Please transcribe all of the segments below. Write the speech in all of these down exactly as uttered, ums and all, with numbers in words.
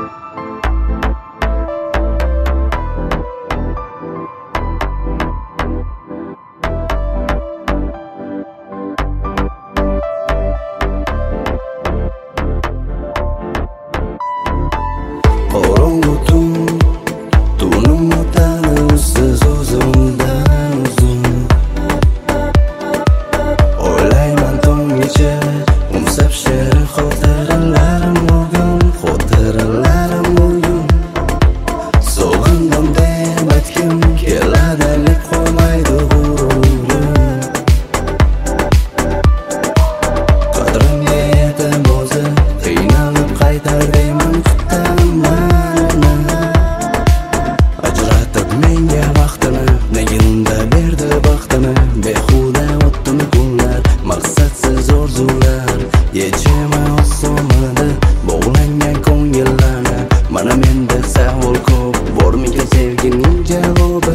Qorong'u tun, tunim o'tadi usiz o'zimdan uzun. O'ylayman tonggacha, umsab shirin xotiralarim bugun, xotiralarim bugun. Sog'indim deb aytgim keladi, lek qolmaydi g'ururim. Qadrimga yetib o'zi, qiynalib qaytar deyman. Behuda o'tdim kunlar, maqsadsiz orzular, yechimi osmonida bog'langan ko'ngillarni. Mana menda savol ko'p, bormikan sevgining javobi?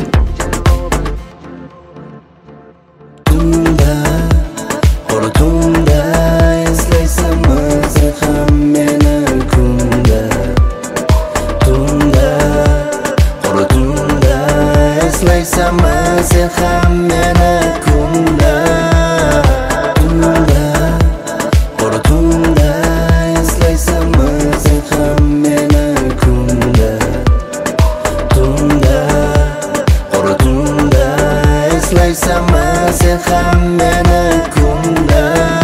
Tunda, qora tunda, eslaysanmi sen ham meni kunda? Tunda, qora tunda, eslaysanmi sen ham meni kunda? Tunda, qora tunda, eslaysanmi sen ham meni kunda? Tunda, qora tunda, eslaysanmi sen ham meni kunda?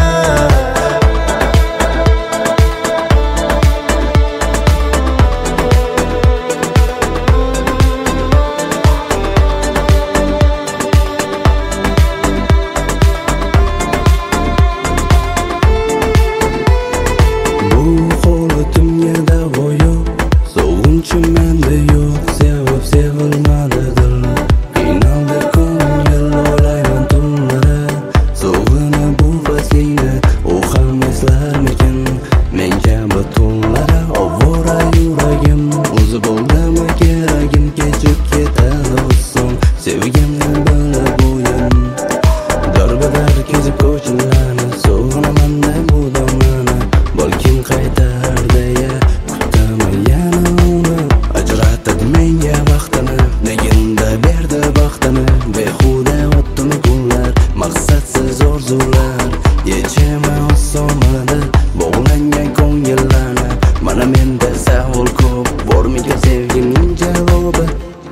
Menda yo'q, sevib sevilmadi dil. Qiynaldi ko'ngil, o'ylayman tunlari. Sog'inib bu faslingni u ham eslarmikin? Men kabi tunlari ovora yuragim. O'zi bo'ldimi keragim, kechib ketadi oson. Sevgimni bilib o'yin darbadar kezib ko'chlarni. Sog'inaman bu damlarni, balkim qaytar deya kutaman yana uni. Ajratadi menga vaqtini, neginda berdi baxtini. Behuda o'tdim kunlar, maqsadsiz orzular, yechimi osmonida bog'langan ko'ngillarni. Mana menda savol ko'p, bormikan sevgining javobi?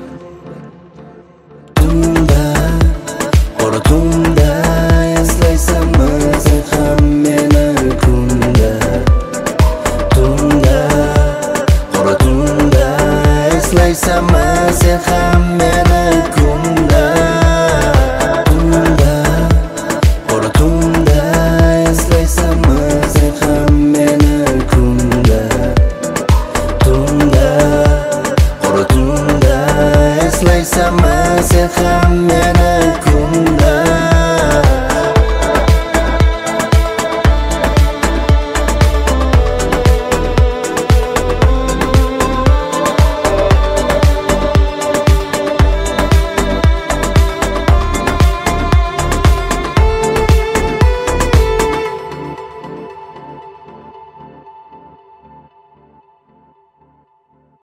Tunda, qora tunda, eslaysanmi sen ham meni kunda? Tunda, qora tunda, eslaysanmi sen ham meni